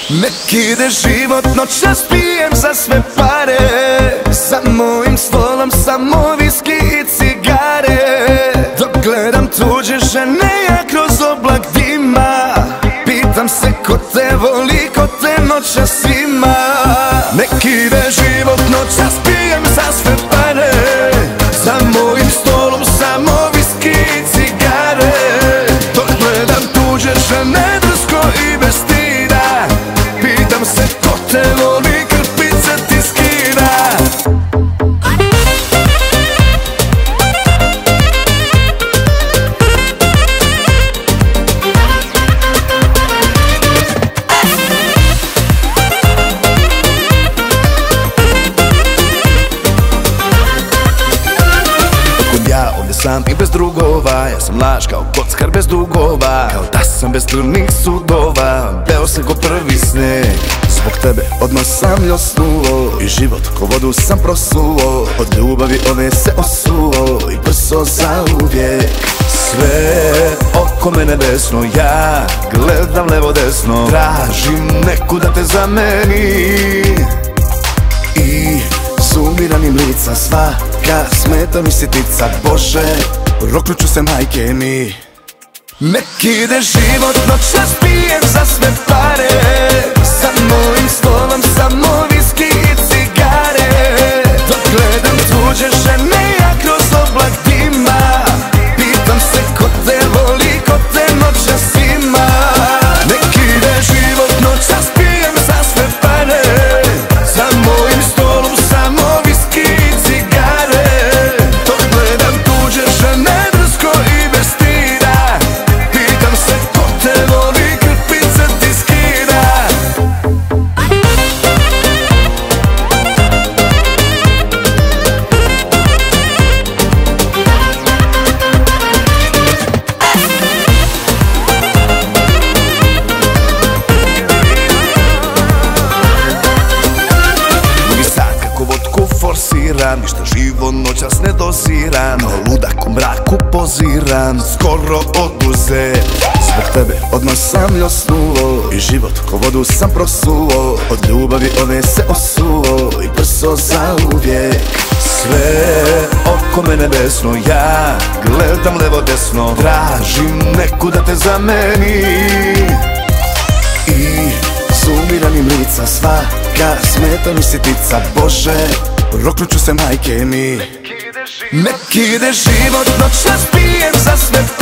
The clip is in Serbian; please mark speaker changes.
Speaker 1: Nek ide život, noćas pijem za sve pare. Za mojim stolom samo viski i cigare. Dok gledam tuđe žene ja kroz oblak dima. Pitam se ko te voli, ko te noćas ima. Nek ide život, noćas pijem za sve pare. Za mojim stolom samo viski i cigare. Dok gledam tuđe žene drsko i bez stida. Pitam se ko te voli, krpica ti skida. Sam i bez drugova, ja sam laž kao kockar bez dugova. Kao da sam bez crnih sudova, beo se ko prvi sneg. Zbog tebe odmah sam ljosnuo i život ko vodu sam prosuo. Od ljubavi ove se osuo i brzo zauvijek. Sve oko mene desno, ja gledam levo desno. Tražim neku da te zameni i zumiranim lica svaka smeta mi sitica. Bože, roknut ću se majke mi. Nek ide život, noćas pijem za sve pare. Za mojim stolom samo viski i cigare. Dok gledam tuđe žene ja kroz oblak dima. Pitam se ko te voli, ko te noćas ima. Nek ide život, noćas pijem za sve pare. Za mojim stolom samo viski i cigare. Dok gledam tuđe žene drsko i bez stida. Pitam se ko te voli, krpica ti skida. Forsiram, ništa živo noćas ne dosiram. Kao ludak u mraku poziram, skoro oduzet. Zbog tebe odmah sam ljosnuo i život ko vodu sam prosuo. Od ljubavi ove se osuo i brzo zauvijek. Sve oko mene desno, ja gledam levo desno. Tražim neku da te zameni i zumiranim lica svaka smeta mi sitica. Bože, roknut ću se majke mi. Nek ide život, noćas pijem za sve